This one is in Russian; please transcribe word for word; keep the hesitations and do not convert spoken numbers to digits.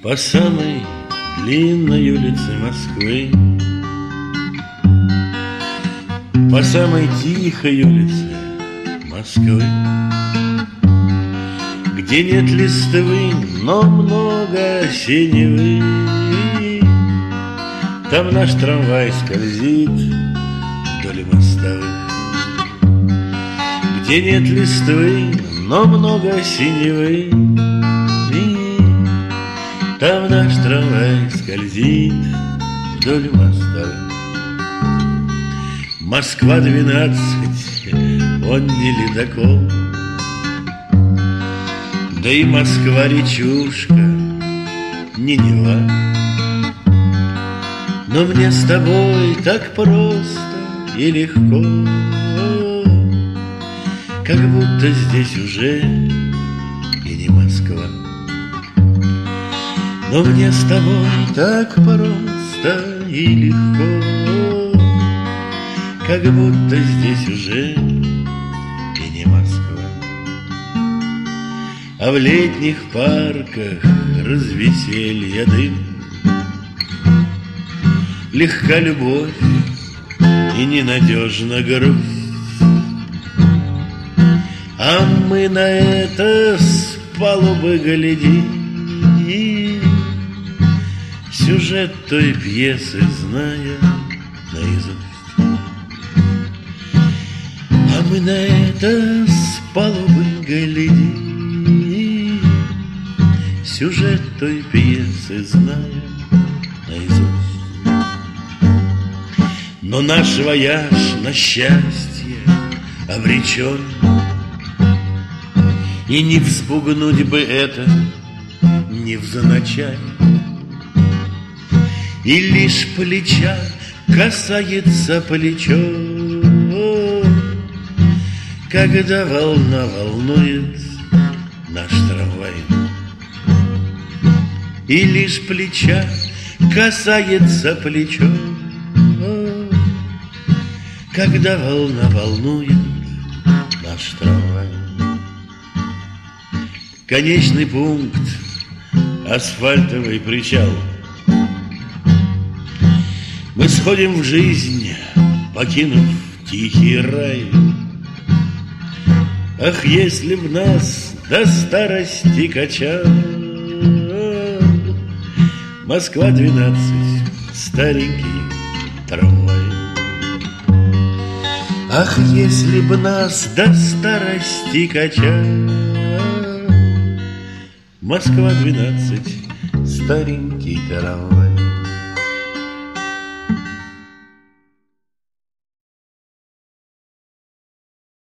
По самой длинной улице Москвы, по самой тихой улице Москвы, где нет листвы, но много синевы, там наш трамвай скользит вдоль мостовых. Где нет листвы, но много синевы, там наш трамвай скользит вдоль мостовых. Москва двенадцать, он не ледокол, да и Москва-речушка не Нева. Но мне с тобой так просто и легко, как будто здесь уже и не Москва. Но мне с тобой так просто и легко, как будто здесь уже и не Москва. А в летних парках развеселья дым, легка любовь и ненадежна грусть, а мы на это с палубы глядим, сюжет той пьесы зная наизусть. А мы на это с палубы глядим, сюжет той пьесы зная наизусть. Но наш вояж на счастье обречен, и не вспугнуть бы это невзначай. И лишь плеча касается плечо, когда волна волнует наш трамвай. И лишь плеча касается плечо, когда волна волнует наш трамвай. Конечный пункт — асфальтовый причал. Мы сходим в жизнь, покинув тихий рай. Ах, если б нас до старости качал Москва двенадцать, старенький трамвай. Ах, если б нас до старости качал Москва двенадцать, старенький трамвай.